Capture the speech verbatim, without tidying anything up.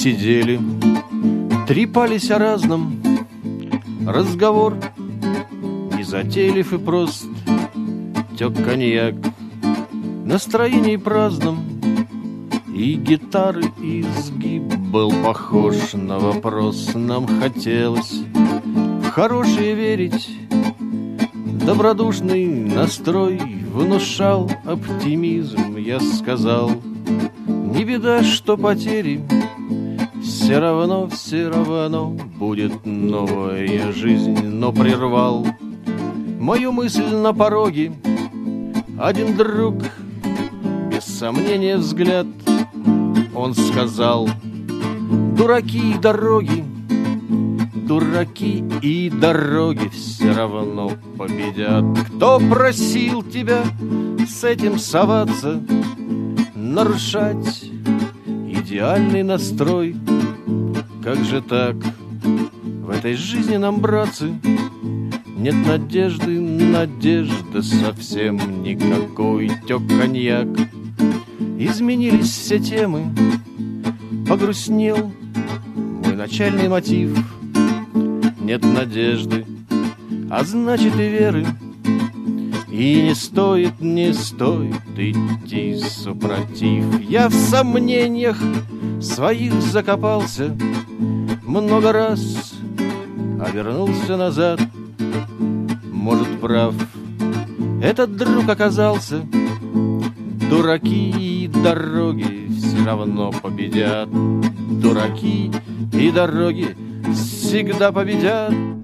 сидели, трепались о разном. Разговор и затейлив, и прост. Тек коньяк, настроение праздном, и гитары изгиб был похож на вопрос. Нам хотелось в хорошее верить. Добродушный настрой внушал оптимизм. Я сказал, не беда, что потери, все равно, все равно будет новая жизнь. Но прервал мою мысль на пороге один друг, без сомнения взгляд. Он сказал, дураки и дороги, дураки и дороги все равно победят. Кто просил тебя с этим соваться, нарушать идеальный настрой? Как же так? В этой жизни нам, братцы, нет надежды, надежды совсем никакой. Тек коньяк, изменились все темы, погрустнел мой начальный мотив. Нет надежды, а значит и веры, и не стоит, не стоит идти супротив. Я в сомнениях своих закопался много раз, а вернулся назад. Может, прав этот друг оказался. Дураки и дороги все равно победят. Дураки и дороги всегда победят.